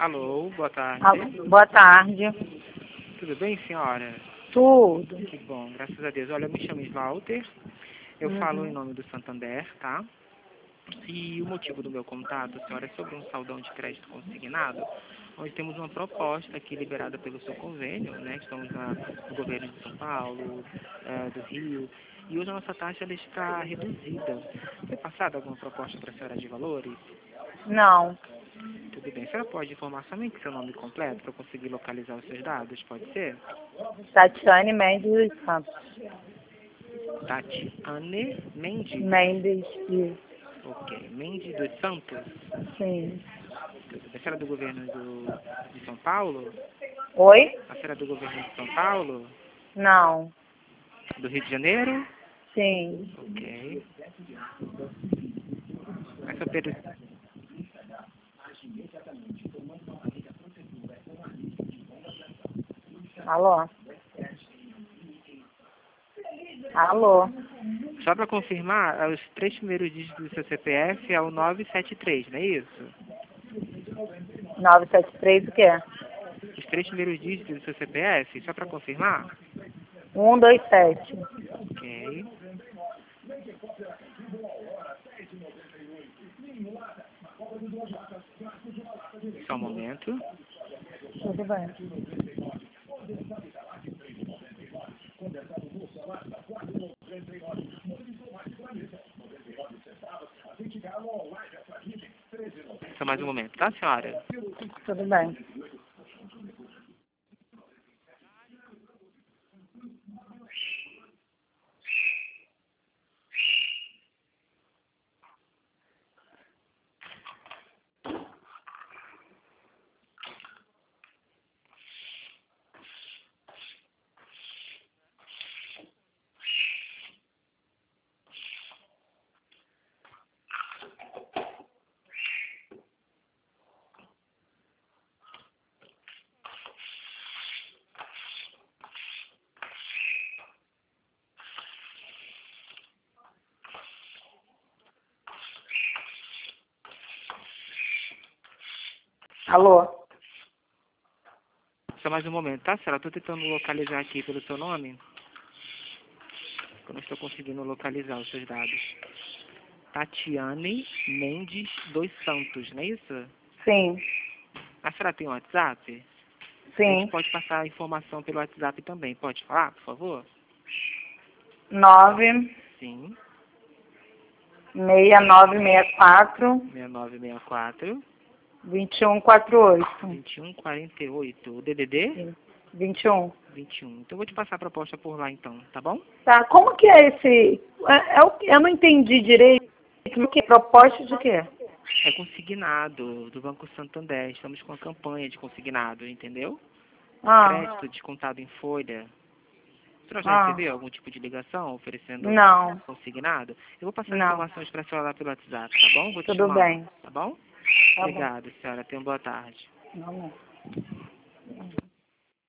Alô, boa tarde. Boa tarde. Tudo bem, senhora? Tudo. Que bom, graças a Deus. Olha, eu me chamo Slaughter, eu falo em nome do Santander, tá? E o motivo do meu contato, senhora, é sobre um saldão de crédito consignado, onde temos uma proposta aqui liberada pelo seu convênio, né? Estamos no governo de São Paulo, do Rio, e hoje a nossa taxa ela está reduzida. Foi passada alguma proposta para a senhora de valores? Não. Tudo bem. A senhora pode informar somente seu nome completo para eu conseguir localizar os seus dados? Pode ser? Tatiane Mendes dos Santos. Tatiane Mendes. Mendes, isso. Ok. Mendes dos Santos? Sim. Tudo bem. A senhora é do governo de São Paulo? Oi? A senhora é do governo de São Paulo? Não. Do Rio de Janeiro? Sim. Ok. Essa per... Alô? Alô? Só para confirmar, os 3 primeiros dígitos do seu CPF é o 973, não é isso? 973 o quê? Os 3 primeiros dígitos do seu CPF, só para confirmar? 127. Ok. Só um momento. Tudo bem. Só mais um momento, tá, senhora? Tudo bem. Alô? Só mais um momento, tá, senhora? Estou tentando localizar aqui pelo seu nome. Eu não estou conseguindo localizar os seus dados. Tatiane Mendes dos Santos, não é isso? Sim. A senhora tem um WhatsApp? A Sim. gente pode passar a informação pelo WhatsApp também. Pode falar, por favor? 9 Sim. 6964 6964 2148. 2148. O DDD? 21. 21. Então eu vou te passar a proposta por lá então, tá bom? Tá, como que é esse... eu não entendi direito. O que? Proposta de quê? É consignado do Banco Santander. Estamos com a campanha de consignado, entendeu? Ah, Crédito descontado em folha. Você já ah, recebeu algum tipo de ligação oferecendo não, consignado? Eu vou passar não. informações para a senhora lá pelo WhatsApp, tá bom? Vou te Tudo chamar, bem. tá bom? Tá bom. Obrigado, senhora. Tenha uma boa tarde. Não.